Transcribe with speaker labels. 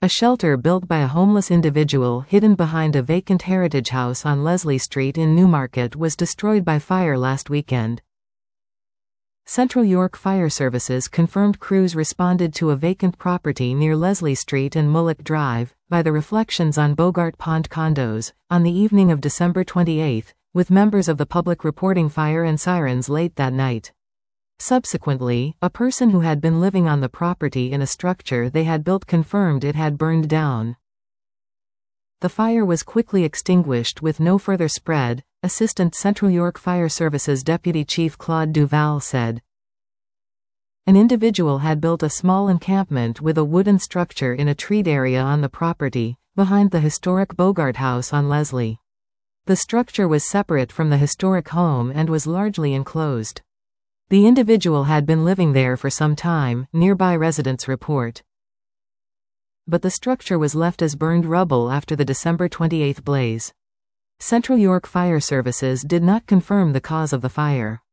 Speaker 1: A shelter built by a homeless individual hidden behind a vacant heritage house on Leslie Street in Newmarket was destroyed by fire last weekend. Central York Fire Services confirmed crews responded to a vacant property near Leslie Street and Mullock Drive, by the reflections on Bogart Pond condos, on the evening of December 28, with members of the public reporting fire and sirens late that night. Subsequently, a person who had been living on the property in a structure they had built confirmed it had burned down. The fire was quickly extinguished with no further spread, Assistant Central York Fire Services Deputy Chief Claude Duval said. An individual had built a small encampment with a wooden structure in a treed area on the property, behind the historic Bogart House on Leslie. The structure was separate from the historic home and was largely enclosed. The individual had been living there for some time, nearby residents report. But the structure was left as burned rubble after the December 28 blaze. Central York Fire Services did not confirm the cause of the fire.